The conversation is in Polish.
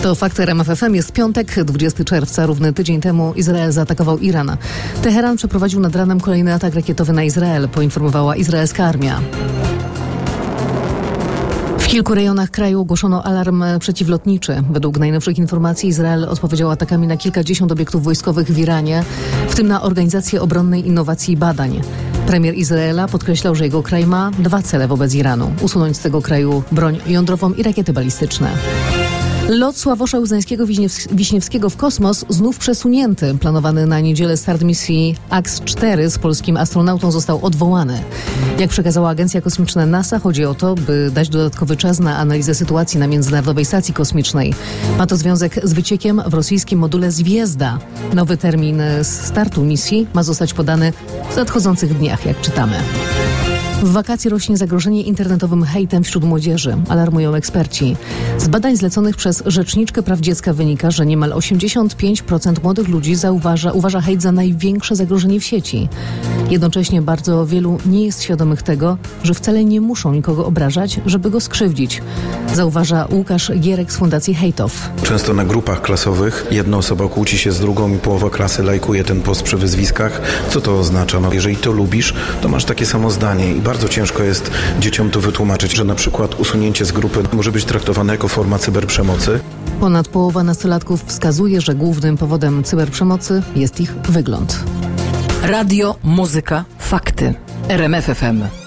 To Fakty RMF FM. Jest piątek, 20 czerwca. Równy tydzień temu Izrael zaatakował Iran. Teheran przeprowadził nad ranem kolejny atak rakietowy na Izrael, poinformowała izraelska armia. W kilku rejonach kraju ogłoszono alarm przeciwlotniczy. Według najnowszych informacji Izrael odpowiedział atakami na kilkadziesiąt obiektów wojskowych w Iranie, w tym na Organizację Obronnej Innowacji i Badań. Premier Izraela podkreślał, że jego kraj ma dwa cele wobec Iranu: usunąć z tego kraju broń jądrową i rakiety balistyczne. Lot Sławosza Łzańskiego-Wiśniewskiego w kosmos znów przesunięty. Planowany na niedzielę start misji AX-4 z polskim astronautą został odwołany. Jak przekazała agencja kosmiczna NASA, chodzi o to, by dać dodatkowy czas na analizę sytuacji na Międzynarodowej Stacji Kosmicznej. Ma to związek z wyciekiem w rosyjskim module Zwiezda. Nowy termin startu misji ma zostać podany w nadchodzących dniach, jak czytamy. W wakacje rośnie zagrożenie internetowym hejtem wśród młodzieży, alarmują eksperci. Z badań zleconych przez Rzeczniczkę Praw Dziecka wynika, że niemal 85% młodych ludzi uważa hejt za największe zagrożenie w sieci. Jednocześnie bardzo wielu nie jest świadomych tego, że wcale nie muszą nikogo obrażać, żeby go skrzywdzić, zauważa Łukasz Gierek z Fundacji Hejtow. Często na grupach klasowych jedna osoba kłóci się z drugą i połowa klasy lajkuje ten post przy wyzwiskach. Co to oznacza? No, jeżeli to lubisz, to masz takie samo zdanie i bardzo ciężko jest dzieciom to wytłumaczyć, że na przykład usunięcie z grupy może być traktowane jako forma cyberprzemocy. Ponad połowa nastolatków wskazuje, że głównym powodem cyberprzemocy jest ich wygląd. Radio, muzyka, fakty. RMF FM.